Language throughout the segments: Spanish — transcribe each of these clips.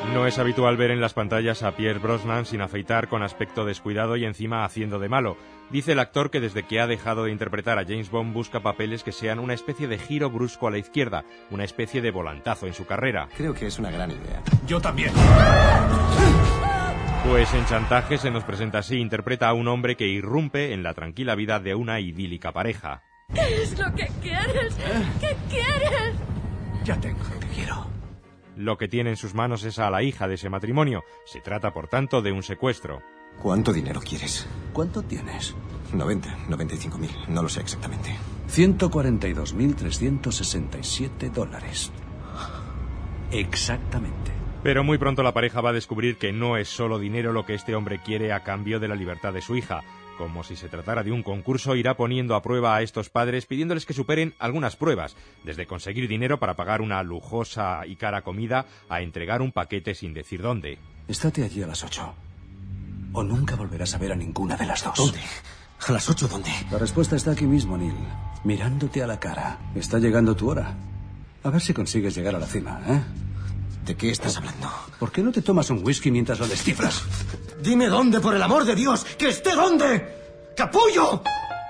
No es habitual ver en las pantallas a Pierce Brosnan sin afeitar, con aspecto descuidado y encima haciendo de malo. Dice el actor que desde que ha dejado de interpretar a James Bond busca papeles que sean una especie de giro brusco a la izquierda, una especie de volantazo en su carrera. Creo que es una gran idea. Yo también. Pues en Chantaje se nos presenta así, interpreta a un hombre que irrumpe en la tranquila vida de una idílica pareja. ¿Qué es lo que quieres? ¿Qué quieres? Ya tengo lo que quiero. Lo que tiene en sus manos es a la hija de ese matrimonio. Se trata, por tanto, de un secuestro. ¿Cuánto dinero quieres? ¿Cuánto tienes? 95.000, no lo sé exactamente. 142.367 dólares. Exactamente. Pero muy pronto la pareja va a descubrir que no es solo dinero lo que este hombre quiere a cambio de la libertad de su hija. Como si se tratara de un concurso, irá poniendo a prueba a estos padres pidiéndoles que superen algunas pruebas, desde conseguir dinero para pagar una lujosa y cara comida a entregar un paquete sin decir dónde. Estate allí a las 8. O nunca volverás a ver a ninguna de las dos. ¿Dónde? ¿A las 8 dónde? La respuesta está aquí mismo, Neil. Mirándote a la cara. Está llegando tu hora. A ver si consigues llegar a la cima, ¿eh? ¿De qué estás hablando? ¿Por qué no te tomas un whisky mientras lo descifras? ¡Dime dónde, por el amor de Dios! ¡Que esté dónde! ¡Capullo!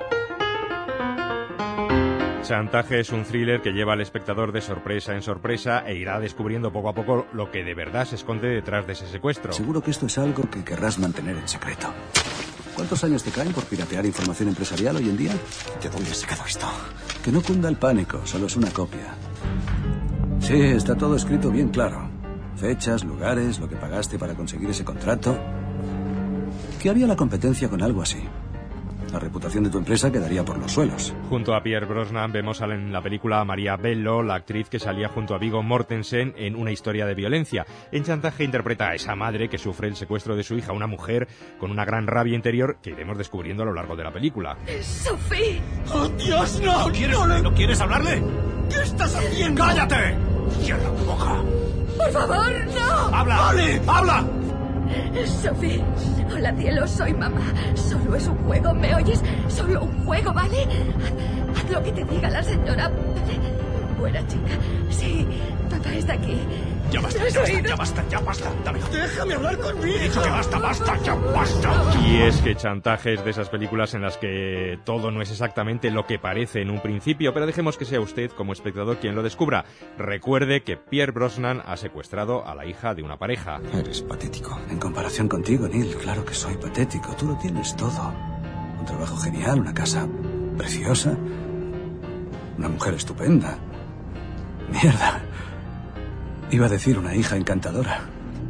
Chantaje es un thriller que lleva al espectador de sorpresa en sorpresa e irá descubriendo poco a poco lo que de verdad se esconde detrás de ese secuestro. Seguro que esto es algo que querrás mantener en secreto. ¿Cuántos años te caen por piratear información empresarial hoy en día? ¿De dónde has sacado esto? Que no cunda el pánico, solo es una copia. Sí, está todo escrito bien claro. Fechas, lugares, lo que pagaste para conseguir ese contrato. ¿Qué haría la competencia con algo así? La reputación de tu empresa quedaría por los suelos. Junto a Pierce Brosnan vemos en la película a Maria Bello, la actriz que salía junto a Viggo Mortensen en Una historia de violencia. En Chantaje interpreta a esa madre que sufre el secuestro de su hija, una mujer con una gran rabia interior que iremos descubriendo a lo largo de la película. ¡Sophie! ¡Oh, Dios, no! ¿No quieres hablarle? ¿Qué estás haciendo? ¡Cállate! ¡Cierra tu boca! ¡Por favor, no! ¡Habla! ¡Vale! ¡Habla! Sophie, hola cielo, soy mamá. Solo es un juego, ¿me oyes? Solo un juego, ¿vale? Haz lo que te diga la señora. Buena chica. Sí, papá está aquí. Ya basta, ¿Lo has ya basta, oído? ya basta, ya basta. Dame. ¡Déjame hablar con mi He dicho que hija! basta, basta, ya basta. Y es que Chantaje es de esas películas en las que todo no es exactamente lo que parece en un principio, pero dejemos que sea usted, como espectador, quien lo descubra. Recuerde que Pierce Brosnan ha secuestrado a la hija de una pareja. Eres patético. En comparación contigo, Neil, claro que soy patético. Tú lo tienes todo. Un trabajo genial, una casa preciosa, una mujer estupenda. Mierda. Iba a decir una hija encantadora.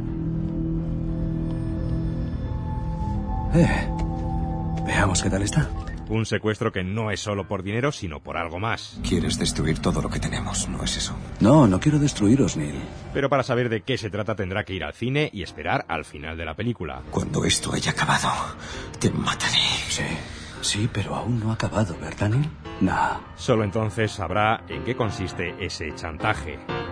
Veamos qué tal está. Un secuestro que no es solo por dinero, sino por algo más. Quieres destruir todo lo que tenemos, ¿no es eso? No, no quiero destruiros, Neil. Pero para saber de qué se trata tendrá que ir al cine y esperar al final de la película. Cuando esto haya acabado, te mataré. Sí, pero aún no ha acabado, ¿verdad, Neil? No. Solo entonces sabrá en qué consiste ese chantaje.